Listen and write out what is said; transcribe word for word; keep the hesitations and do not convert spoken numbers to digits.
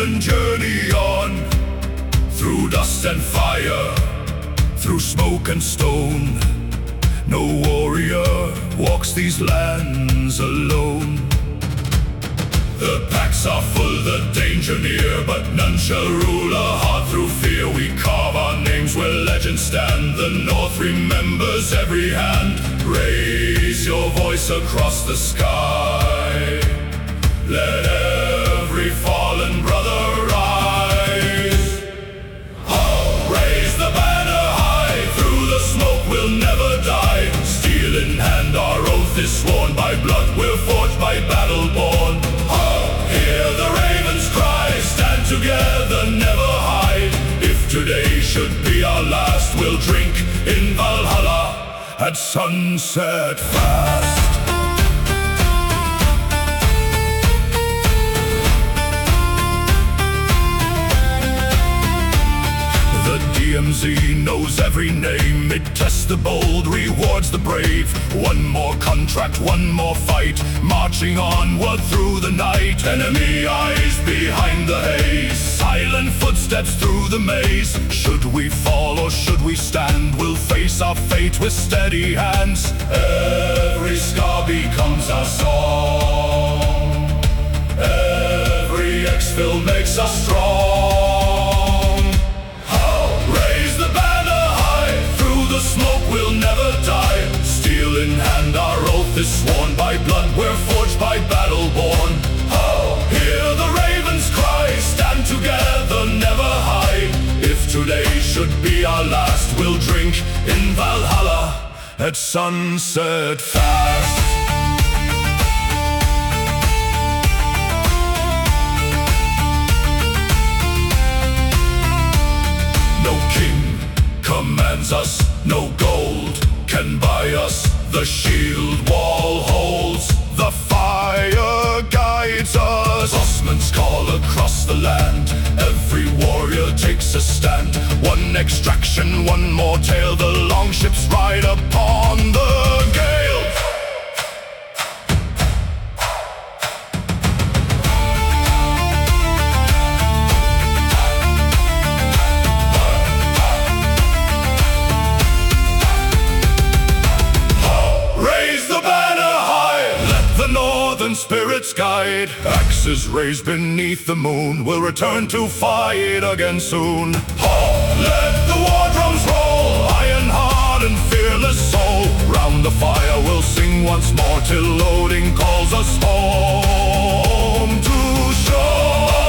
steel and journey on, through dust and fire, through smoke and stone. No warrior walks these lands alone. The packs are full, the danger near, but none shall rule our heart through fear. We carve our names where legends stand. The North remembers every hand. Raise your voice across the sky. Let every fallen brother rise. Oh, raise the banner high. Through the smoke we'll never die. Steel in hand, our oath is sworn. By blood we're forged, by battle born. Hear the ravens cry, stand together, never hide. If today should be our last, we'll drink in Valhalla at sunset fast. The D M Z knows every name. It tests the bold, rewards the brave. One more contract, one more fight, marching onward through the night. Enemy eyes behind the haze, silent footsteps through the maze. Should we fall or should we stand? We'll face our fate with steady hands. Every scar becomes our song. Every exfil makes us strong. Smoke will never die. Steel in hand, our oath is sworn. By blood we're forged, by battle born. Oh, hear the ravens cry, stand together, never hide. If today should be our last, we'll drink in Valhalla at sunset fast. No king commands us, no gold can buy us. The shield wall holds, the fire guides us. Osman's call across the land, every warrior takes a stand. One extraction, one more tale, the longships ride upon the gale. Spirits guide, axes raised beneath the moon. We'll return to fight again soon. Oh, let the war drums roll, iron heart and fearless soul. Round the fire we'll sing once more, till loading calls us home to shore.